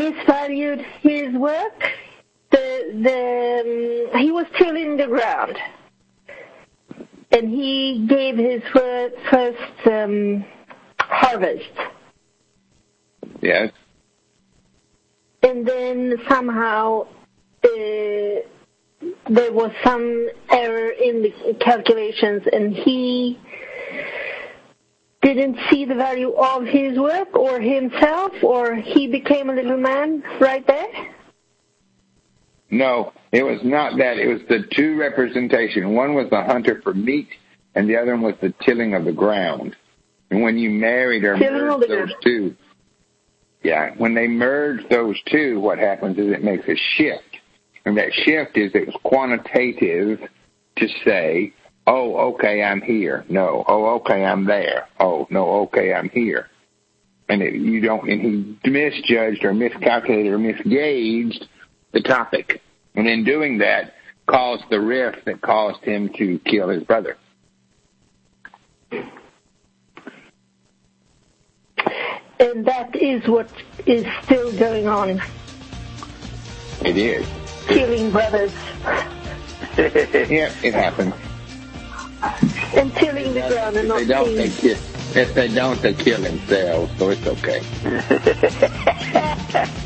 misvalued his work. He was tilling the ground, and he gave his first harvest. Yes. And then somehow there was some error in the calculations, and he didn't see the value of his work or himself, or he became a little man right there? No, it was not that. It was the two representation. One was the hunter for meat, and the other one was the tilling of the ground. And when you married or merged those two, when they merge those two, what happens is it makes a shift. And that shift is it was quantitative to say, oh, okay, I'm here. No. Oh, okay, I'm there. Oh, no, okay, I'm here. And he misjudged or miscalculated or misgauged the topic. And in doing that, caused the rift that caused him to kill his brother. And that is what is still going on. It is. Killing brothers. Yeah, it happens. And tilling the ground and not if they don't, they kill themselves, so it's okay.